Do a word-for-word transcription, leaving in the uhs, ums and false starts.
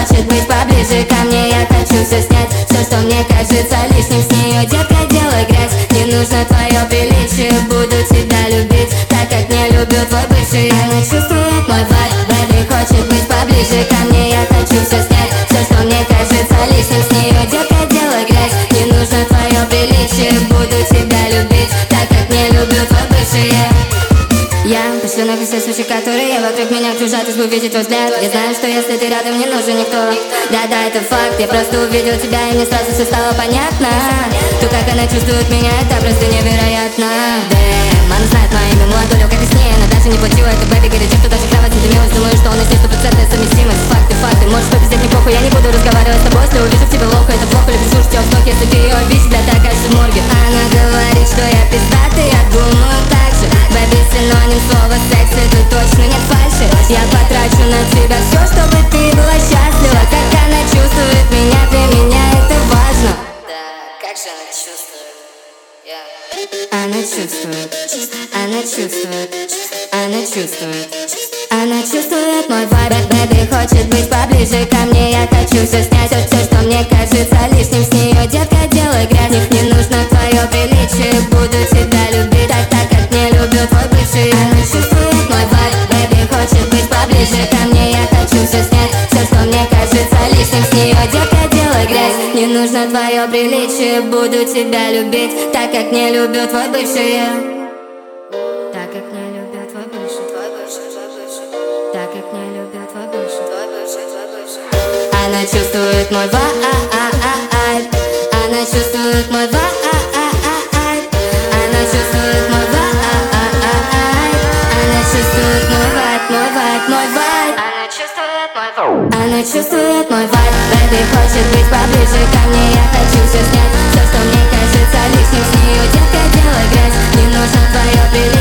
хочет быть поближе ко мне. Я хочу все снять, все, что мне кажется лишним с нее. Детка, делай грязь, не нужно твое приличие. Буду тебя любить, так как не любил твой бывший. Она чувствует мой вайб, бэби хочет быть поближе ко мне. Я хочу все снять, все, что мне кажется лишним с нее. Детка, делай грязь, не нужно твое приличие. Буду тебя любить, так как не любил твой бывший. Я пошлю на все суши, которые вокруг меня кружат, лишь бы увидеть твой взгляд. Я знаю, что если ты рядом, не нужен никто. Да-да, это факт, я просто увидел тебя, и мне сразу все стало понятно. То, как она чувствует меня, это просто невероятно. Дэм, она знает мое имя, молодой, как и с ней, она даже не платила. Это бэби горячо, что даже кровать задымилась. Думаю, что у нас есть стопроцентная совместимость. Факты, факты, можешь попиздеть мне похуй. Я не буду разговаривать с тобой, если увижу в тебе лоху. Это плохо, люблю слушать тебя вслух, если ты ее видишь, да так кажется в морге. Она говорит, что я пиздатый, я думаю так же. Бэби синоним слова секс, это точно нет фальши. Я потрачу на тебя все, чтобы ты была счастлива. Как она чувствует меня, для меня это важно. Да, как же она чувствует? Yeah. Она чувствует, она чувствует, она чувствует, она чувствует мой вайб. Бэби хочет быть поближе ко мне. Я хочу все снять, все, все, что мне кажется лишним с нее. Детка, делай грязь, не, не нужно твое приличие. Буду тебя любить, так, так как не любил твой бывший. Она чувствует мой вайб, бэби хочет быть поближе ко мне. Я хочу все снять, все, что мне кажется лишним с нее. Детка, делай грязь, не нужно твое приличие. Буду тебя любить, так как не любил твой бывший. Так как не любил твой бывший, твой бывший, твой бывший. Так как не любил твой бывший, твой бывший, твой бывший. Она чувствует мой вайб, она чувствует мой вайб, она чувствует мой вайб, она чувствует мой вайб, мой вайб, мой вайб. Она чувствует мой вайб. Она чувствует мой вайб, бэби хочет быть поближе ко мне. Я хочу все снять, все, что мне кажется лишним с нее. Детка, делай грязь, не нужно твое приличие.